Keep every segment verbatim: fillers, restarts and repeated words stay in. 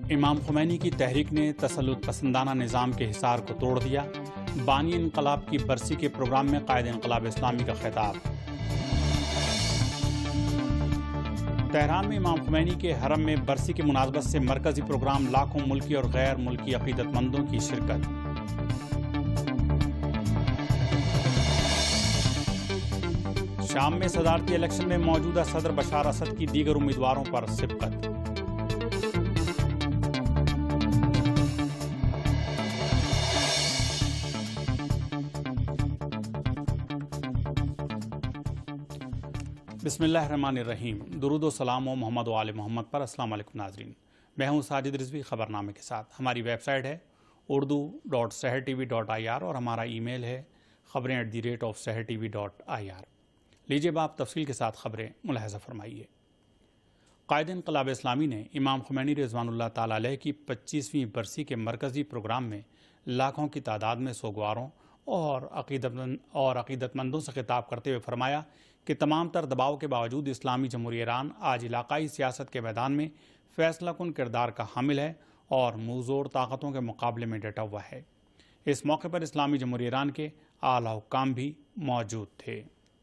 امام خمینی کی تحریک نے تسلط پسندانہ نظام کے حصار کو توڑ دیا، بانی انقلاب کی برسی کے پروگرام میں قائد انقلاب اسلامی کا خطاب۔ تہران میں امام خمینی کے حرم میں برسی کی مناسبت سے مرکزی پروگرام، لاکھوں ملکی اور غیر ملکی عقیدت مندوں کی شرکت۔ شام میں صدارتی الیکشن میں موجودہ صدر بشار اسد کی دیگر امیدواروں پر سبقت۔ بسم اللہ الرحمن الرحیم۔ درود و سلام و محمد و آل محمد پر۔ السلام علیکم ناظرین، میں ہوں ساجد رضوی خبر نامے کے ساتھ۔ ہماری ویب سائٹ ہے Urdu dot Sahar T V dot I R اور ہمارا ای میل ہے خبریں at the rate of Sahar T V dot I R. لیجیے اب آپ تفصیل کے ساتھ خبریں ملاحظہ فرمائیے۔ قائد انقلاب اسلامی نے امام خمینی رضوان اللہ تعالیٰ علیہ کی پچیسویں برسی کے مرکزی پروگرام میں لاکھوں کی تعداد میں سوگواروں اور عقیدت اور عقیدت مندوں سے خطاب کرتے ہوئے فرمایا کہ تمام تر دباؤ کے باوجود اسلامی جمہوریہ ایران آج علاقائی سیاست کے میدان میں فیصلہ کن کردار کا حامل ہے اور موزور طاقتوں کے مقابلے میں ڈٹا ہوا ہے۔ اس موقع پر اسلامی جمہوریہ ایران کے اعلیٰ حکام بھی موجود تھے۔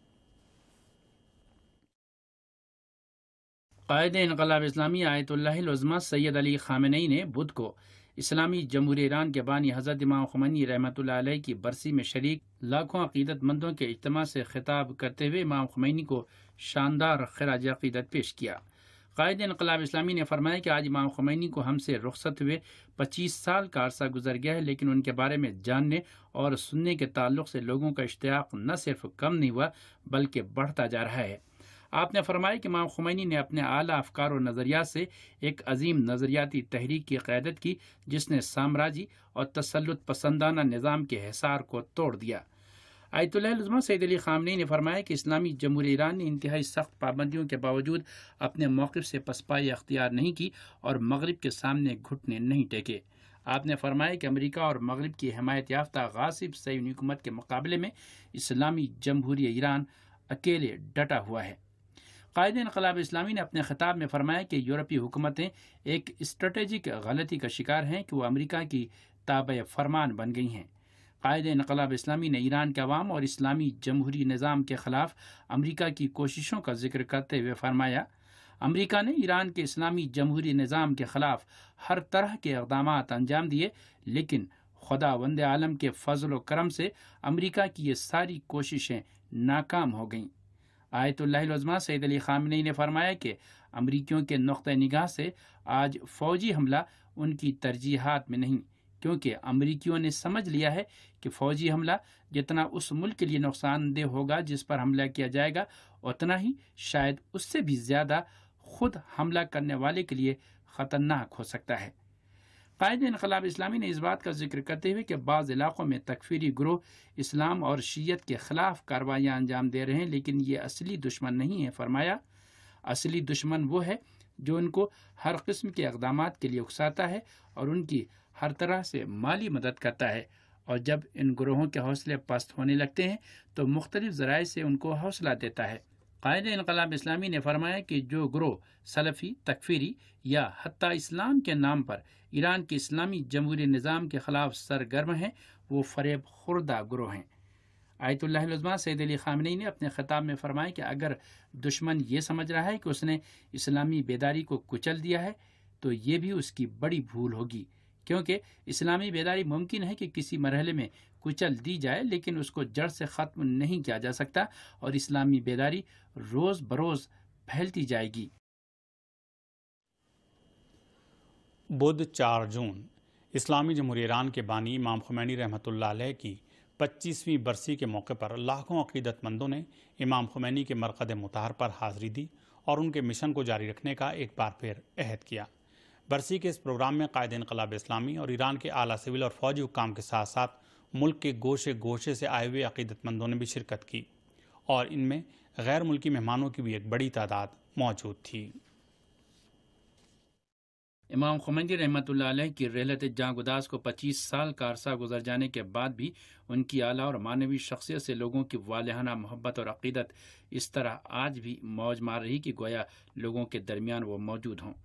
قائد انقلاب اسلامی آیت اللہ العظمیٰ سید علی خامنئی نے بدھ کو اسلامی جمہوریہ ایران کے بانی حضرت امام خمینی رحمۃ اللہ علیہ کی برسی میں شریک لاکھوں عقیدت مندوں کے اجتماع سے خطاب کرتے ہوئے امام خمینی کو شاندار خراج عقیدت پیش کیا۔ قائد انقلاب اسلامی نے فرمایا کہ آج امام خمینی کو ہم سے رخصت ہوئے پچیس سال کا عرصہ گزر گیا ہے، لیکن ان کے بارے میں جاننے اور سننے کے تعلق سے لوگوں کا اشتیاق نہ صرف کم نہیں ہوا بلکہ بڑھتا جا رہا ہے۔ آپ نے فرمایا کہ امام خمینی نے اپنے اعلیٰ افکار و نظریات سے ایک عظیم نظریاتی تحریک کی قیادت کی جس نے سامراجی اور تسلط پسندانہ نظام کے حصار کو توڑ دیا۔ آیت اللہ العظمیٰ سید علی خامنئی نے فرمایا کہ اسلامی جمہوریہ ایران نے انتہائی سخت پابندیوں کے باوجود اپنے موقف سے پسپائی اختیار نہیں کی اور مغرب کے سامنے گھٹنے نہیں ٹیکے۔ آپ نے فرمایا کہ امریکہ اور مغرب کی حمایت یافتہ غاصب صہیونی حکومت کے مقابلے میں اسلامی جمہوریہ ایران اکیلے ڈٹا ہوا ہے۔ قائد انقلاب اسلامی نے اپنے خطاب میں فرمایا کہ یورپی حکومتیں ایک اسٹریٹجک غلطی کا شکار ہیں کہ وہ امریکہ کی تابع فرمان بن گئی ہیں۔ قائد انقلاب اسلامی نے ایران کے عوام اور اسلامی جمہوری نظام کے خلاف امریکہ کی کوششوں کا ذکر کرتے ہوئے فرمایا، امریکہ نے ایران کے اسلامی جمہوری نظام کے خلاف ہر طرح کے اقدامات انجام دیے، لیکن خداوند عالم کے فضل و کرم سے امریکہ کی یہ ساری کوششیں ناکام ہو گئیں۔ آیت اللہ العظمیٰ سید علی خامنئی نے فرمایا کہ امریکیوں کے نقطہ نگاہ سے آج فوجی حملہ ان کی ترجیحات میں نہیں، کیونکہ امریکیوں نے سمجھ لیا ہے کہ فوجی حملہ جتنا اس ملک کے لیے نقصان دہ ہوگا جس پر حملہ کیا جائے گا، اتنا ہی شاید اس سے بھی زیادہ خود حملہ کرنے والے کے لیے خطرناک ہو سکتا ہے۔ قائد انقلاب اسلامی نے اس بات کا ذکر کرتے ہوئے کہ بعض علاقوں میں تکفیری گروہ اسلام اور شیعت کے خلاف کارروائیاں انجام دے رہے ہیں، لیکن یہ اصلی دشمن نہیں ہے۔ فرمایا، اصلی دشمن وہ ہے جو ان کو ہر قسم کے اقدامات کے لیے اکساتا ہے اور ان کی ہر طرح سے مالی مدد کرتا ہے، اور جب ان گروہوں کے حوصلے پست ہونے لگتے ہیں تو مختلف ذرائع سے ان کو حوصلہ دیتا ہے۔ قائد انقلاب اسلامی نے فرمایا کہ جو گروہ سلفی، تکفیری یا حتی اسلام کے نام پر ایران کے اسلامی جمہوری نظام کے خلاف سرگرم ہیں، وہ فریب خوردہ گروہ ہیں۔ آیت اللہ العظمیٰ سید علی خامنئی نے اپنے خطاب میں فرمایا کہ اگر دشمن یہ سمجھ رہا ہے کہ اس نے اسلامی بیداری کو کچل دیا ہے تو یہ بھی اس کی بڑی بھول ہوگی، کیونکہ اسلامی بیداری ممکن ہے کہ کسی مرحلے میں کچل دی جائے، لیکن اس کو جڑ سے ختم نہیں کیا جا سکتا، اور اسلامی بیداری روز بروز پھیلتی جائے گی۔ بدھ چار جون اسلامی جمہوریہ ایران کے بانی امام خمینی رحمۃ اللہ علیہ کی پچیسویں برسی کے موقع پر لاکھوں عقیدت مندوں نے امام خمینی کے مرقد مطہر پر حاضری دی اور ان کے مشن کو جاری رکھنے کا ایک بار پھر عہد کیا۔ برسی کے اس پروگرام میں قائد انقلاب اسلامی اور ایران کے اعلیٰ سول اور فوجی حکام کے ساتھ ساتھ ملک کے گوشے گوشے سے آئے ہوئے عقیدت مندوں نے بھی شرکت کی، اور ان میں غیر ملکی مہمانوں کی بھی ایک بڑی تعداد موجود تھی۔ امام خمینی رحمۃ اللہ علیہ کی رحلت جاں گداز کو پچیس سال کا عرصہ گزر جانے کے بعد بھی ان کی اعلیٰ اور معنوی شخصیت سے لوگوں کی والہانہ محبت اور عقیدت اس طرح آج بھی موج مار رہی کہ گویا لوگوں کے درمیان وہ موجود ہوں۔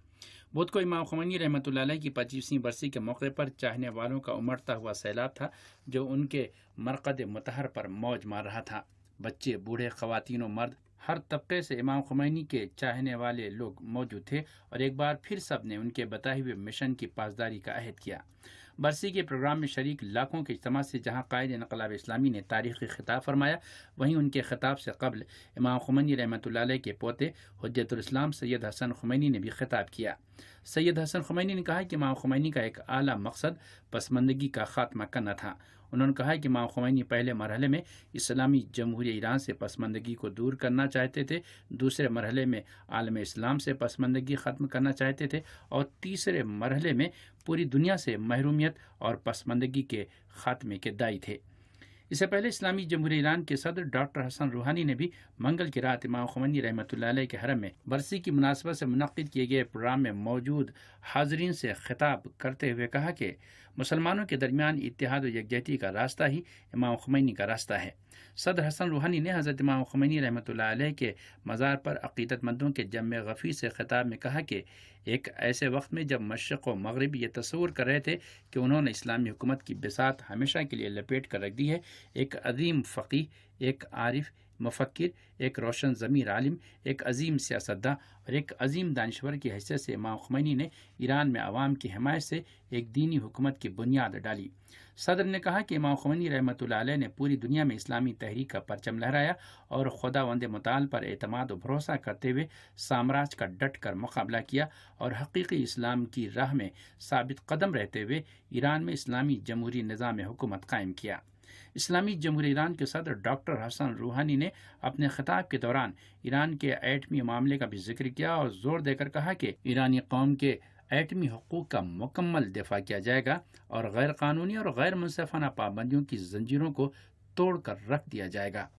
بدھ کو امام خمینی رحمۃ اللہ علیہ کی پچیسویں برسی کے موقع پر چاہنے والوں کا امڑتا ہوا سیلاب تھا جو ان کے مرقد مطہر پر موج مار رہا تھا۔ بچے، بوڑھے، خواتین و مرد، ہر طبقے سے امام خمینی کے چاہنے والے لوگ موجود تھے اور ایک بار پھر سب نے ان کے بتائے ہوئے مشن کی پاسداری کا عہد کیا۔ برسی کے پروگرام میں شریک لاکھوں کے اجتماع سے جہاں قائد انقلاب اسلامی نے تاریخی خطاب فرمایا، وہیں ان کے خطاب سے قبل امام خمینی رحمۃ اللہ علیہ کے پوتے حجت الاسلام سید حسن خمینی نے بھی خطاب کیا۔ سید حسن خمینی نے کہا کہ امام خمینی کا ایک اعلیٰ مقصد پسماندگی کا خاتمہ کرنا تھا۔ انہوں نے کہا کہ امام خمینی پہلے مرحلے میں اسلامی جمہوریہ ایران سے پسماندگی کو دور کرنا چاہتے تھے، دوسرے مرحلے میں عالم اسلام سے پسماندگی ختم کرنا چاہتے تھے اور تیسرے مرحلے میں پوری دنیا سے محرومیت اور پسماندگی کے خاتمے کے داعی تھے۔ اس سے پہلے اسلامی جمہوریہ ایران کے صدر ڈاکٹر حسن روحانی نے بھی منگل کی رات امام خمینی رحمۃ اللہ علیہ کے حرم میں برسی کی مناسبت سے منعقد کیے گئے پروگرام میں موجود حاضرین سے خطاب کرتے ہوئے کہا کہ مسلمانوں کے درمیان اتحاد و یکجہتی کا راستہ ہی امام خمینی کا راستہ ہے۔ صدر حسن روحانی نے حضرت امام خمینی رحمۃ اللہ علیہ کے مزار پر عقیدت مندوں کے جمع غفیر سے خطاب میں کہا کہ ایک ایسے وقت میں جب مشرق و مغرب یہ تصور کر رہے تھے کہ انہوں نے اسلامی حکومت کی بساط ہمیشہ کے لیے لپیٹ کر رکھ دی ہے، ایک عظیم فقیہ، ایک عارف، مفکر، ایک روشن ضمیر عالم، ایک عظیم سیاستداں اور ایک عظیم دانشور کی حیثیت سے امام خمینی نے ایران میں عوام کی حمایت سے ایک دینی حکومت کی بنیاد ڈالی۔ صدر نے کہا کہ امام خمینی رحمۃ اللہ علیہ نے پوری دنیا میں اسلامی تحریک کا پرچم لہرایا اور خداوند متعال پر اعتماد و بھروسہ کرتے ہوئے سامراج کا ڈٹ کر مقابلہ کیا اور حقیقی اسلام کی راہ میں ثابت قدم رہتے ہوئے ایران میں اسلامی جمہوری نظام حکومت قائم کیا۔ اسلامی جمہوریہ ایران کے صدر ڈاکٹر حسن روحانی نے اپنے خطاب کے دوران ایران کے ایٹمی معاملے کا بھی ذکر کیا اور زور دے کر کہا کہ ایرانی قوم کے ایٹمی حقوق کا مکمل دفاع کیا جائے گا اور غیر قانونی اور غیر منصفانہ پابندیوں کی زنجیروں کو توڑ کر رکھ دیا جائے گا۔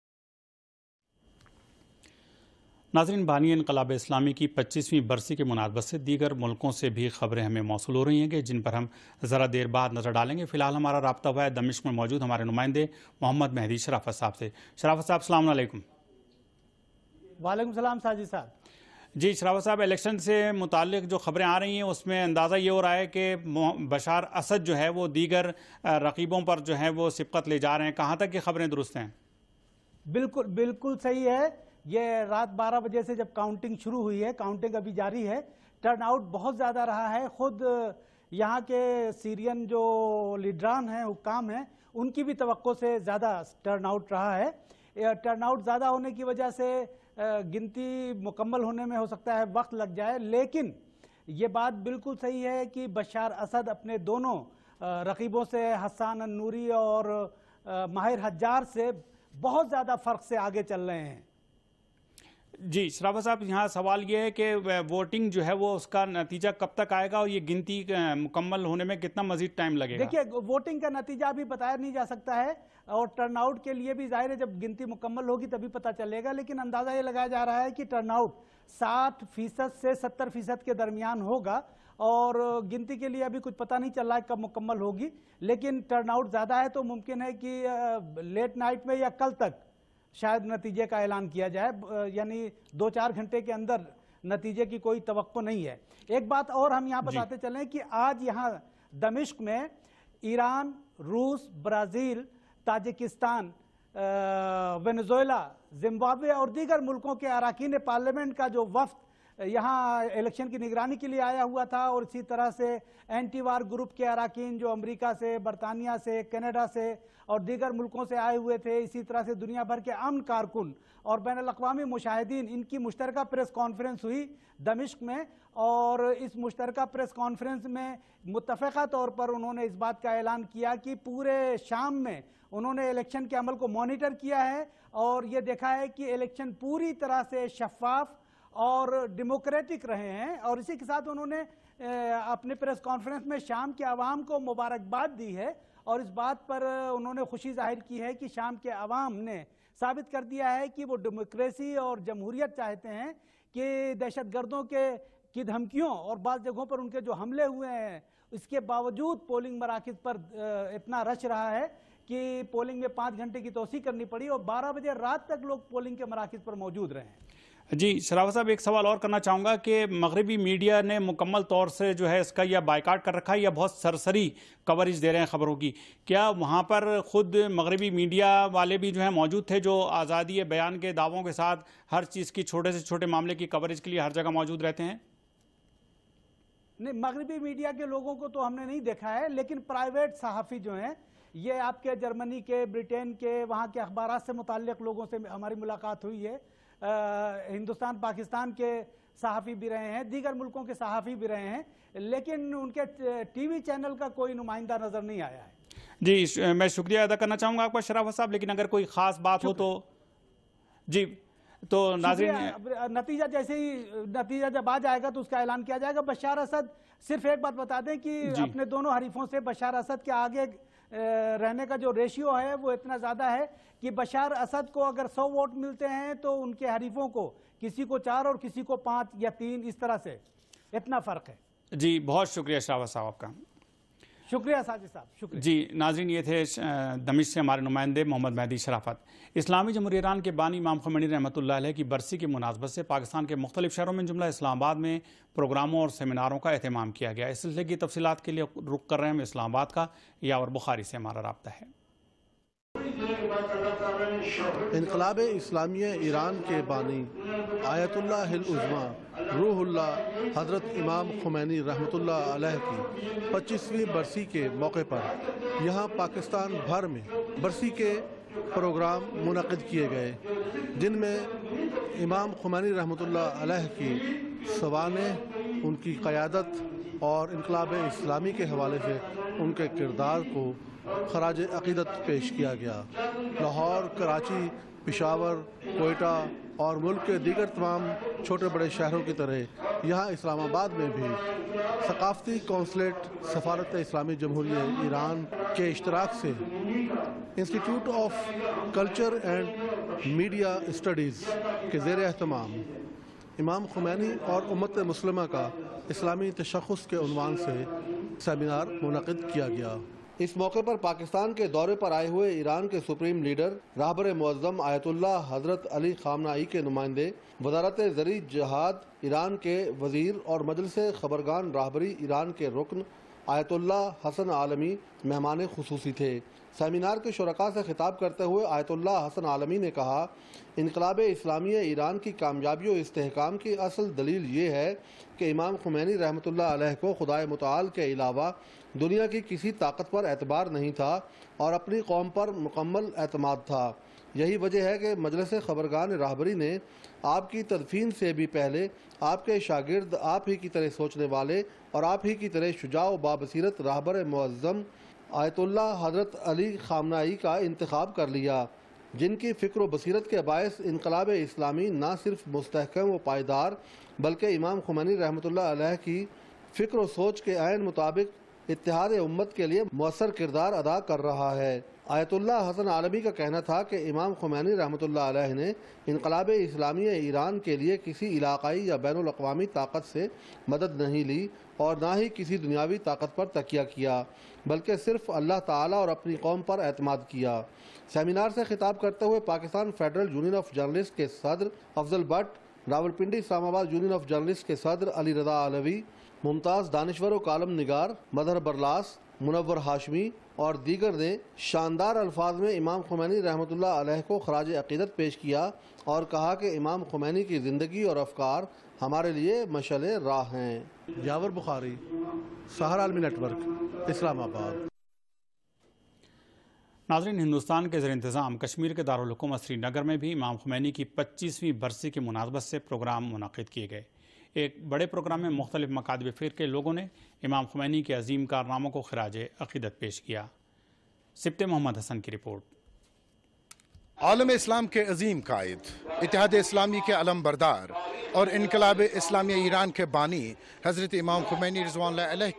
ناظرین، بانی انقلاب اسلامی کی پچیسویں برسی کے مناسبت سے دیگر ملکوں سے بھی خبریں ہمیں موصول ہو رہی ہیں کہ جن پر ہم ذرا دیر بعد نظر ڈالیں گے۔ فی الحال ہمارا رابطہ ہوا ہے دمشق میں موجود ہمارے نمائندے محمد مہدی شرافت صاحب سے۔ شرافت صاحب السلام علیکم۔ وعلیکم السلام ساجد صاحب۔ جی شرافت صاحب، الیکشن سے متعلق جو خبریں آ رہی ہیں اس میں اندازہ یہ ہو رہا ہے کہ بشار اسد جو ہے وہ دیگر رقیبوں پر جو ہے وہ سبقت لے جا رہے ہیں، کہاں تک یہ خبریں درست ہیں؟ بالکل بالکل صحیح ہے۔ یہ رات بارہ بجے سے جب کاؤنٹنگ شروع ہوئی ہے، کاؤنٹنگ ابھی جاری ہے، ٹرن آؤٹ بہت زیادہ رہا ہے۔ خود یہاں کے سیرین جو لیڈران ہیں، حکام ہیں، ان کی بھی توقع سے زیادہ ٹرن آؤٹ رہا ہے۔ ٹرن آؤٹ زیادہ ہونے کی وجہ سے گنتی مکمل ہونے میں ہو سکتا ہے وقت لگ جائے، لیکن یہ بات بالکل صحیح ہے کہ بشار اسد اپنے دونوں رقیبوں سے، حسان النوری اور ماہر حجار سے بہت زیادہ فرق سے آگے چل رہے ہیں۔ جی شرافت صاحب، یہاں سوال یہ ہے کہ ووٹنگ جو ہے وہ اس کا نتیجہ کب تک آئے گا اور یہ گنتی مکمل ہونے میں کتنا مزید ٹائم لگے گا؟ دیکھیے، ووٹنگ کا نتیجہ بھی بتایا نہیں جا سکتا ہے اور ٹرن آؤٹ کے لیے بھی ظاہر ہے جب گنتی مکمل ہوگی تبھی پتہ چلے گا، لیکن اندازہ یہ لگایا جا رہا ہے کہ ٹرن آؤٹ ساٹھ فیصد سے ستر فیصد کے درمیان ہوگا اور گنتی کے لیے ابھی کچھ پتہ نہیں چل رہا ہے کب مکمل ہوگی، لیکن ٹرن آؤٹ زیادہ ہے تو ممکن ہے کہ لیٹ نائٹ میں یا کل تک شاید نتیجے کا اعلان کیا جائے، یعنی دو چار گھنٹے کے اندر نتیجے کی کوئی توقع نہیں ہے۔ ایک بات اور ہم یہاں بتاتے چلیں کہ آج یہاں دمشق میں ایران، روس، برازیل، تاجکستان، وینزویلا، زمبابوے اور دیگر ملکوں کے اراکین پارلیمنٹ کا جو وفد یہاں الیکشن کی نگرانی کے لیے آیا ہوا تھا اور اسی طرح سے اینٹی وار گروپ کے اراکین جو امریکہ سے، برطانیہ سے، کینیڈا سے اور دیگر ملکوں سے آئے ہوئے تھے، اسی طرح سے دنیا بھر کے امن کارکن اور بین الاقوامی مشاہدین، ان کی مشترکہ پریس کانفرنس ہوئی دمشق میں اور اس مشترکہ پریس کانفرنس میں متفقہ طور پر انہوں نے اس بات کا اعلان کیا کہ پورے شام میں انہوں نے الیکشن کے عمل کو مانیٹر کیا ہے اور یہ دیکھا ہے کہ الیکشن پوری طرح سے شفاف اور ڈیموکریٹک رہے ہیں، اور اسی کے ساتھ انہوں نے اپنے پریس کانفرنس میں شام کے عوام کو مبارکباد دی ہے اور اس بات پر انہوں نے خوشی ظاہر کی ہے کہ شام کے عوام نے ثابت کر دیا ہے کہ وہ ڈیموکریسی اور جمہوریت چاہتے ہیں، کہ دہشت گردوں کے کی دھمکیوں اور بعض جگہوں پر ان کے جو حملے ہوئے ہیں اس کے باوجود پولنگ مراکز پر اتنا رش رہا ہے کہ پولنگ میں پانچ گھنٹے کی توسیع کرنی پڑی اور بارہ بجے رات تک لوگ پولنگ کے مراکز پر موجود رہے ہیں۔ جی شراوت صاحب، ایک سوال اور کرنا چاہوں گا کہ مغربی میڈیا نے مکمل طور سے جو ہے اس کا یا بائیکاٹ کر رکھا ہے یا بہت سرسری کوریج دے رہے ہیں خبروں کی، کیا وہاں پر خود مغربی میڈیا والے بھی جو ہیں موجود تھے جو آزادی بیان کے دعووں کے ساتھ ہر چیز کی چھوٹے سے چھوٹے معاملے کی کوریج کے لیے ہر جگہ موجود رہتے ہیں؟ نہیں، مغربی میڈیا کے لوگوں کو تو ہم نے نہیں دیکھا ہے، لیکن پرائیویٹ صحافی جو ہیں، یہ آپ کے جرمنی کے، برٹین کے، وہاں کے اخبارات سے متعلق لوگوں سے ہماری ملاقات ہوئی ہے۔ ہندوستان پاکستان کے صحافی بھی رہے ہیں، دیگر ملکوں کے صحافی بھی رہے ہیں، لیکن ان کے ٹی وی چینل کا کوئی نمائندہ نظر نہیں آیا ہے۔ جی میں شکریہ ادا کرنا چاہوں گا آپ کا شراوت صاحب، لیکن اگر کوئی خاص بات ہو تو جی تو ناظرین نتیجہ جیسے ہی نتیجہ جب آ جائے گا تو اس کا اعلان کیا جائے گا۔ بشار اسد، صرف ایک بات بتا دیں کہ اپنے دونوں حریفوں سے بشار اسد کے آگے رہنے کا جو ریشیو ہے وہ اتنا زیادہ ہے کہ بشار اسد کو اگر سو ووٹ ملتے ہیں تو ان کے حریفوں کو کسی کو چار اور کسی کو پانچ یا تین، اس طرح سے اتنا فرق ہے۔ جی بہت شکریہ شراوت صاحب آپ کا۔ شکریہ ساجد صاحب، شکریہ۔ جی ناظرین، یہ تھے دمشق سے ہمارے نمائندے محمد مہدی شرافت۔ اسلامی جمہوریہ ایران کے بانی امام خمینی رحمۃ اللہ علیہ کی برسی کی مناسبت سے پاکستان کے مختلف شہروں میں جملہ اسلام آباد میں پروگراموں اور سیمیناروں کا اہتمام کیا گیا۔ اس سلسلے کی تفصیلات کے لیے رخ کر رہے ہیں اسلام آباد کا، یاور بخاری سے ہمارا رابطہ ہے۔ انقلاب اسلامیہ ایران کے بانی آیت اللہ العظمی روح اللہ حضرت امام خمینی رحمۃ اللہ علیہ کی پچیسویں برسی کے موقع پر یہاں پاکستان بھر میں برسی کے پروگرام منعقد کیے گئے، جن میں امام خمینی رحمۃ اللہ علیہ کی سوانح، ان کی قیادت اور انقلاب اسلامی کے حوالے سے ان کے کردار کو خراج عقیدت پیش کیا گیا۔ لاہور، کراچی، پشاور، کوئٹہ اور ملک کے دیگر تمام چھوٹے بڑے شہروں کی طرح یہاں اسلام آباد میں بھی ثقافتی کونسلیٹ سفارت اسلامی جمہوریہ ایران کے اشتراک سے institute of culture and media studies کے زیر اہتمام امام خمینی اور امت مسلمہ کا اسلامی تشخص کے عنوان سے سیمینار منعقد کیا گیا۔ اس موقع پر پاکستان کے دورے پر آئے ہوئے ایران کے سپریم لیڈر راہبر معظم آیت اللہ حضرت علی خامنائی کے نمائندے، وزارت زرعی جہاد ایران کے وزیر اور مجلس خبرگان راہبری ایران کے رکن آیت اللہ حسن عالمی مہمان خصوصی تھے۔ سیمینار کے شرکاء سے خطاب کرتے ہوئے آیت اللہ حسن عالمی نے کہا، انقلاب اسلامیہ ایران کی کامیابی و استحکام کی اصل دلیل یہ ہے کہ امام خمینی رحمۃ اللہ علیہ کو خدائے متعال کے علاوہ دنیا کی کسی طاقت پر اعتبار نہیں تھا اور اپنی قوم پر مکمل اعتماد تھا۔ یہی وجہ ہے کہ مجلس خبرگان راہبری نے آپ کی تدفین سے بھی پہلے آپ کے شاگرد، آپ ہی کی طرح سوچنے والے اور آپ ہی کی طرح شجاع و بابصیرت راہبر معظم آیت اللہ حضرت علی خامنائی کا انتخاب کر لیا، جن کی فکر و بصیرت کے باعث انقلاب اسلامی نہ صرف مستحکم و پائیدار بلکہ امام خمینی رحمۃ اللہ علیہ کی فکر و سوچ کے عین مطابق اتحاد امت کے لیے مؤثر کردار ادا کر رہا ہے۔ آیت اللہ حسن عالمی کا کہنا تھا کہ امام خمینی رحمۃ اللہ علیہ نے انقلاب اسلامیہ ایران کے لیے کسی علاقائی یا بین الاقوامی طاقت سے مدد نہیں لی اور نہ ہی کسی دنیاوی طاقت پر تکیہ کیا، بلکہ صرف اللہ تعالیٰ اور اپنی قوم پر اعتماد کیا۔ سیمینار سے خطاب کرتے ہوئے Pakistan federal union of journalist کے صدر افضل بٹ، راولپنڈی اسلام آباد یونین آف جرنلسٹ کے صدر علی رضا علوی، ممتاز دانشور و کالم نگار مظہر برلاس، منور ہاشمی اور دیگر نے شاندار الفاظ میں امام خمینی رحمۃ اللہ علیہ کو خراج عقیدت پیش کیا اور کہا کہ امام خمینی کی زندگی اور افکار ہمارے لیے مشعل راہ ہیں۔ یاور بخاری، سہر عالمی نیٹ ورک، اسلام آباد۔ ناظرین، ہندوستان کے زیر انتظام کشمیر کے دارالحکومت سری نگر میں بھی امام خمینی کی پچیسویں برسی کی مناسبت سے پروگرام منعقد کیے گئے۔ ایک بڑے پروگرام میں مختلف مکاتب فکر کے لوگوں نے امام خمینی کے عظیم کارناموں کو خراج عقیدت پیش کیا۔ سبت محمد حسن کی رپورٹ۔ عالم اسلام کے عظیم قائد، اتحاد اسلامی کے علم بردار اور انقلاب اسلامیہ ایران کے بانی حضرت امام خمینی رضوان اللہ علیہ کی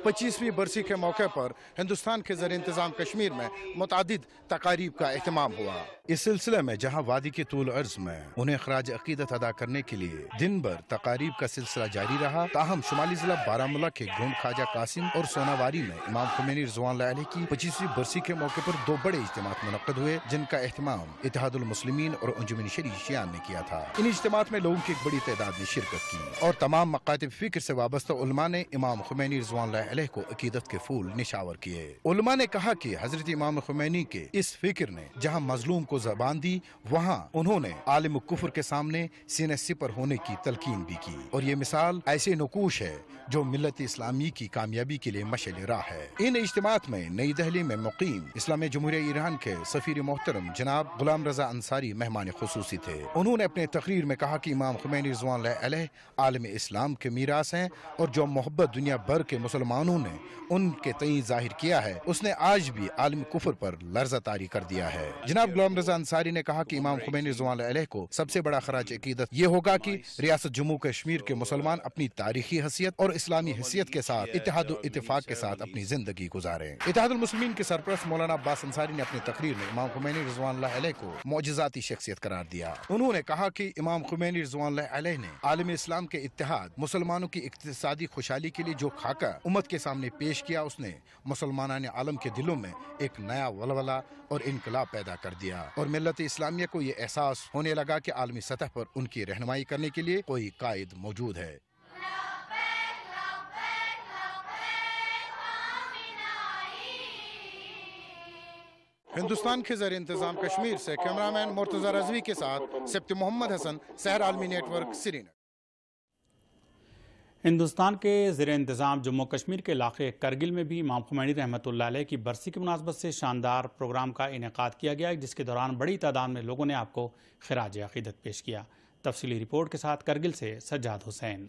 पच्चीसवीं बरसी के मौके पर हिंदुस्तान के ज़र इंतज़ाम कश्मीर में मुतअद्दिद तकारीब का एहतमाम हुआ। इस सिलसिले में जहाँ वादी के तूल अर्ज में उन्हें खराज अकीदत अदा करने के लिए दिन भर तकारीब का सिलसिला जारी रहा, ताहम शुमाली जिला बारामूला के गोंड ख्वाजा कासिम और सोनावारी में इमाम खुमैनी रिज़वानुल्लाह अलैहि की पच्चीसवीं बरसी के मौके पर दो बड़े इज्तिमात मुनक्किद हुए, जिनका एहतमाम इत्तेहादुल मुस्लिमीन और अंजुमन शरीशियान ने किया था। इन इज्तिमात में लोगों की एक बड़ी तादाद ने शिरकत की और तमाम मकातिब फिक्र से वाबस्ता उलमा ने इमाम खुमैनी रिज़वानुल्लाह अलैहि को अकीदत के फूल निशावर किए। उलमा ने कहा कि हजरत इमाम खुमैनी के इस फिक्र ने जहाँ मजलूम को ज़बान दी, वहाँ उन्होंने आलिम कुफ्र के सामने सीने सिपर होने की तलकीन भी की, और ये मिसाल ऐसे नकूश है जो मिल्लत इस्लामी की कामयाबी के लिए मशअल राह है। इन इज्तिमात में नई दिल्ली में मुकीम इस्लामी जमहूरिया ईरान के सफीर मोहतरम जनाब गुलाम रजा अंसारी मेहमान खुसूसी थे। उन्होंने अपने तकरीर में कहा कि इमाम खुमैनी रिज़वानुल्लाह अलैहि आलम इस्लाम के मीरास हैं, और जो मोहब्बत दुनिया भर के मुसलमानों ने उनके तई जाहिर किया है, उसने आज भी आलम कुफर पर लर्जा तारी कर दिया है। जनाब गुलाम रजा अंसारी ने कहा कि इमाम खुमैनी रिज़वानुल्लाह अलैहि को सबसे बड़ा खराज अकीदत ये होगा कि रियासत जम्मू कश्मीर के मुसलमान अपनी तारीखी हैसियत और इस्लामी हैसियत के साथ इत्तेहाद और इत्तेफाक के साथ अपनी जिंदगी गुजारें। इत्तेहादुल मुस्लिमीन के सरपरस्त मौलाना अब्बास अंसारी ने अपनी तकरीर में इमाम खुमैनी रिज़वानुल्लाह अलैहि को मौजिज़ाती शख्सियत करार दिया। उन्होंने कहा कि इमाम खुमैनी रिज़वानुल्लाह अलैहि ने आलम इस्लाम के इत्तेहाद, मुसलमानों की इक्तिसादी खुशहाली के लिए जो खाका उम्मत के सामने पेश किया, उसने मुसलमानान आलम के दिलों में एक नया वलवला और इनकलाब पैदा कर दिया, और मिल्लत इस्लामिया को ये एहसास होने लगा कि आलमी सतह पर उनकी रहनुमाई करने के लिए कोई कायद मौजूद है। हिंदुस्तान के ज़र इंतज़ाम कश्मीर से कैमरामैन मुर्तज़ा रज़वी के साथ सिप्त मोहम्मद हसन, सहर आलमी नेटवर्क, श्रीनगर। हिंदुस्तान के ज़र इंतज़ाम जम्मू कश्मीर के इलाके करगिल में भी इमाम खुमैनी रहमतुल्लाह अलैह की बरसी की मुनासबत से शानदार प्रोग्राम का इनेकाद किया गया, जिसके दौरान बड़ी तादाद में लोगों ने आपको खिराज अक़ीदत पेश किया। तफसीली रिपोर्ट के साथ करगिल से सज्जाद हुसैन।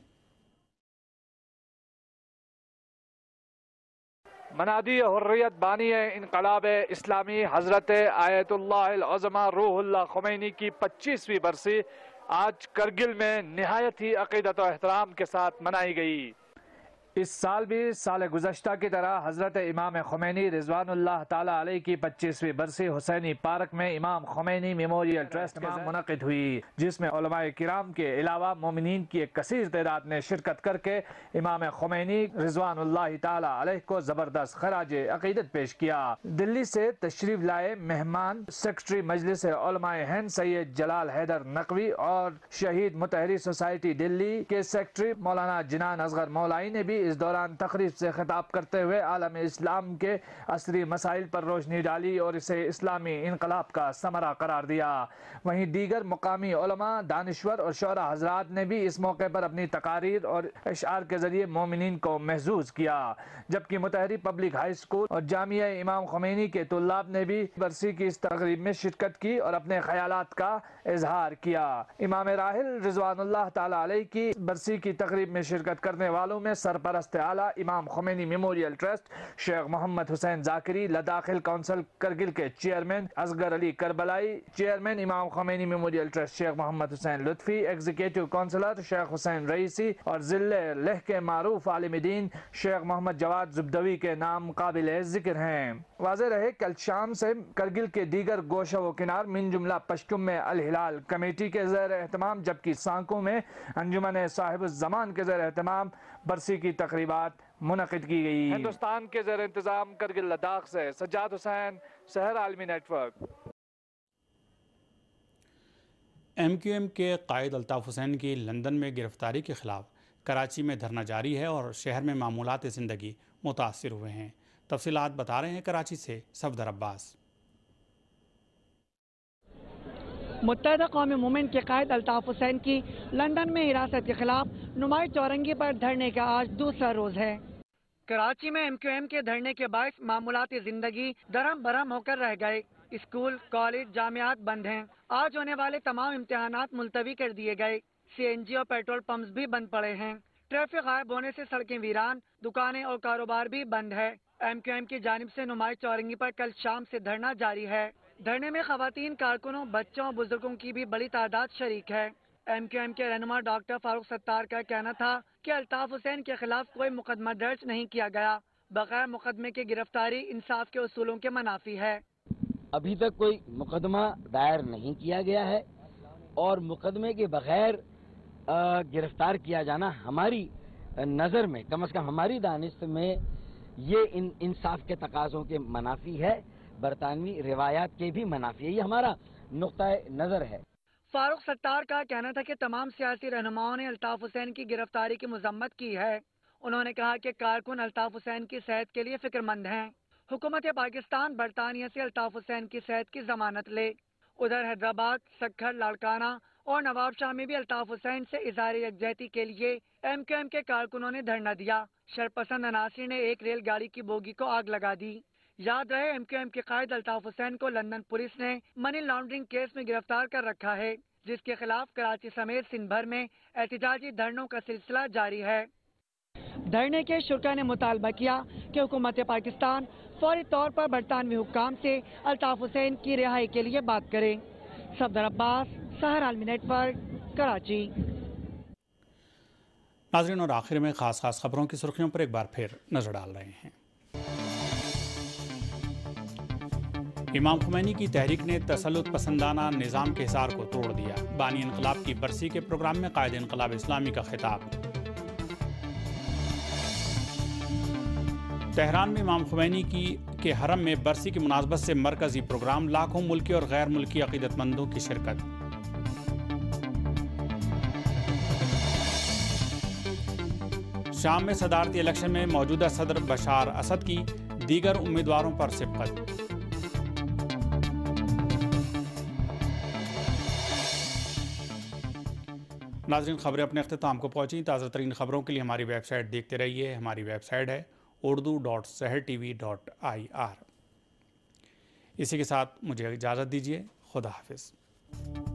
मनादी हुर्रियत बानी इनकलाब इस्लामी हज़रत आयतुल्लाह अज़मा रूहुल्लाह खुमैनी की पच्चीसवीं बरसी आज करगिल में निहायत ही अक़ीदत और एहतराम के साथ मनाई गई। इस साल भी साल गुज़श्ता की तरह हज़रत इमाम खुमैनी रिज़वानुल्लाह ताला अलैहि की पच्चीसवीं बरसी हुसैनी पार्क में इमाम खुमैनी मेमोरियल ट्रस्ट में मुनक़िद हुई, जिसमें उलमाए किराम के अलावा मोमिनीन की एक कसीर तादाद ने शिरकत करके इमाम खुमैनी रिज़वानुल्लाह ताला अलैहि को ज़बरदस्त खराज अक़ीदत पेश किया। दिल्ली से तशरीफ लाए मेहमान सेक्रेटरी मजलिस उलमाए हिंद सैयद जलाल हैदर नकवी और शहीद मुतहरी सोसाइटी दिल्ली के सेक्रेटरी मौलाना जिनान असगर मौलाई ने भी इस दौरान तकरीब से खिताब करते हुए आलम इस्लाम के असरी मसाइल पर रोशनी डाली और इसे इस्लामी इनकलाब का समरा करार दिया। वहीं दीगर मुकामी उलमा, दानिश्वर और शोरा हजरात ने भी इस मौके पर अपनी तकारीर और इशार के जरिए मोमिनीन को महजूज किया, जबकि मुतहरी पब्लिक हाई स्कूल और जामिया इमाम खुमैनी के तुल्लाब ने भी बरसी की इस तकरीब में शिरकत की और अपने ख्यालात का इजहार किया। इमाम राहिल रिज़वानुल्लाह ताला अलैहि की बरसी की तकरीब में शिरकत करने वालों में सरपरस्त आला इमाम Khomeini memorial trust Sheikh Mohammad Hussain Zakiri, लद्दाखिल काउंसिल करगिल के चेयरमैन असगर अली करबलाई, चेयरमैन इमाम Khomeini memorial trust Sheikh Mohammad Hussain Lutfi, executive councillor Sheikh Hussain Raisi और जिले लेह के मारूफ आलिम दीन शेख मोहम्मद जवाद जुब्दवी के नाम काबिल जिक्र हैं। वाज़ेह रहे कल शाम से करगिल के दीगर गोशा व किनार मिन जुमला पश्तुम में अल हिलाल कमेटी के ज़ेर एहतमाम, जबकि सांकों में अंजुमन साहिबुज़ ज़मान के ज़ेर एहतमाम बरसी की तकरीबात मुनक़िद की गई। हिंदुस्तान के ज़ेर इंतज़ाम करगिल लद्दाख से सज्जाद हुसैन, शहर आलमी नेटवर्क। एम क्यू एम के कायद अल्ताफ़ हुसैन की लंदन में गिरफ्तारी के खिलाफ कराची में धरना जारी है और शहर में मामूलात ज़िंदगी मुतासिर हुए हैं। तफसीलात बता रहे हैं कराची से सफदर अब्बास। मुत्तहिदा कौमी मूवमेंट के कायद अल्ताफ़ हुसैन की लंदन में हिरासत के खिलाफ नुमाइश चौरंगी पर धरने का आज दूसरा रोज है। कराची में एम क्यू एम के धरने के बायस मामूलाती जिंदगी दरम बरम होकर रह गए। स्कूल, कॉलेज, जामियात बंद हैं। आज होने वाले तमाम इम्तिहानात मुलतवी कर दिए गए। सी एन जी और पेट्रोल पंप्स भी बंद पड़े हैं। ट्रैफिक गायब होने से सड़कें वीरान, दुकानें और कारोबार भी बंद है। एम क्यू एम की जानिब से नुमाइश चौरंगी पर कल शाम से धरना जारी है। धरने में खवातीन कारकुनों, बच्चों, बुजुर्गों की भी बड़ी तादाद शरीक है। ایم کیو ایم کے رہنما ڈاکٹر فاروق ستار کا کہنا تھا کہ الطاف حسین کے خلاف کوئی مقدمہ درج نہیں کیا گیا، بغیر مقدمے کی گرفتاری انصاف کے اصولوں کے منافی ہے۔ ابھی تک کوئی مقدمہ دائر نہیں کیا گیا ہے اور مقدمے کے بغیر گرفتار کیا جانا ہماری نظر میں، کم از کم ہماری دانست میں، یہ ان انصاف کے تقاضوں کے منافی ہے، برطانوی روایات کے بھی منافی ہے، یہ ہمارا نقطہ نظر ہے۔ فاروق ستار کا کہنا تھا کہ تمام سیاسی رہنماؤں نے الطاف حسین کی گرفتاری کی مذمت کی ہے۔ انہوں نے کہا کہ کارکن الطاف حسین کی صحت کے لیے فکر مند ہیں۔ حکومت پاکستان برطانیہ سے الطاف حسین کی صحت کی ضمانت لے۔ ادھر حیدرآباد، سکھر، لاڑکانہ اور نواب شاہ میں بھی الطاف حسین سے اظہار یکجہتی کے لیے ایم کیو ایم کے کارکنوں نے دھرنا دیا۔ شرپسند عناصر نے ایک ریل گاڑی کی بوگی کو آگ لگا دی۔ یاد رہے ایم کیو ایم کے قائد الطاف حسین کو لندن پولیس نے منی لانڈرنگ کیس میں گرفتار کر رکھا ہے، جس کے خلاف کراچی سمیت سندھ بھر میں احتجاجی دھرنوں کا سلسلہ جاری ہے۔ دھرنے کے شرکا نے مطالبہ کیا کہ حکومت پاکستان فوری طور پر برطانوی حکام سے الطاف حسین کی رہائی کے لیے بات کرے۔ صفدر عباس، سحر عالمی نیٹ ورک، کراچی۔ ناظرین، اور آخر میں خاص خاص خبروں کی سرخیوں پر ایک بار پھر نظر ڈال رہے ہیں۔ امام خمینی کی تحریک نے تسلط پسندانہ نظام کے حصار کو توڑ دیا، بانی انقلاب کی برسی کے پروگرام میں قائد انقلاب اسلامی کا خطاب۔ تہران میں امام خمینی کی کے حرم میں برسی کی مناسبت سے مرکزی پروگرام، لاکھوں ملکی اور غیر ملکی عقیدت مندوں کی شرکت۔ شام میں صدارتی الیکشن میں موجودہ صدر بشار اسد کی دیگر امیدواروں پر سبقت۔ ناظرین، خبریں اپنے اختتام کو پہنچیں۔ تازہ ترین خبروں کے لیے ہماری ویب سائٹ دیکھتے رہیے۔ ہماری ویب سائٹ ہے اردو ڈاٹ سحر ٹی وی ڈاٹ آئی آر۔ اسی کے ساتھ مجھے اجازت دیجیے، خدا حافظ۔